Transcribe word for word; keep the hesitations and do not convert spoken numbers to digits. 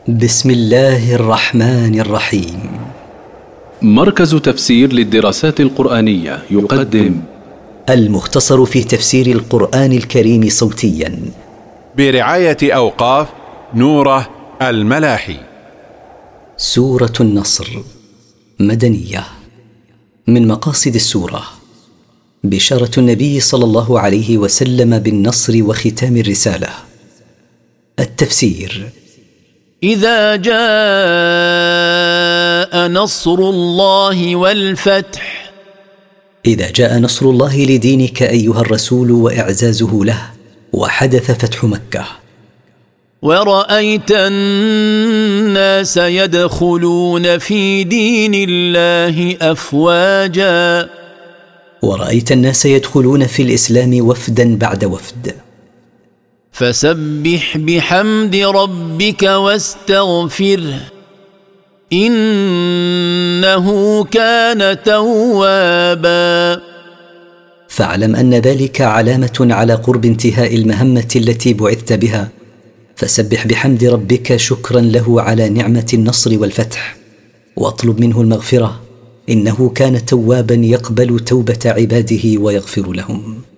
بسم الله الرحمن الرحيم. مركز تفسير للدراسات القرآنية يقدم المختصر في تفسير القرآن الكريم صوتيا برعاية أوقاف نوره الملاحي. سورة النصر مدنية. من مقاصد السورة بشارة النبي صلى الله عليه وسلم بالنصر وختام الرسالة. التفسير: إذا جاء نصر الله والفتح. إذا جاء نصر الله لدينك أيها الرسول وإعزازه له، وحدث فتح مكة. ورأيت الناس يدخلون في دين الله أفواجا. ورأيت الناس يدخلون في الإسلام وفدا بعد وفد. فسبح بحمد ربك واستغفره إنه كان توابا. فاعلم أن ذلك علامة على قرب انتهاء المهمة التي بعثت بها، فسبح بحمد ربك شكرا له على نعمة النصر والفتح، واطلب منه المغفرة إنه كان توابا يقبل توبة عباده ويغفر لهم.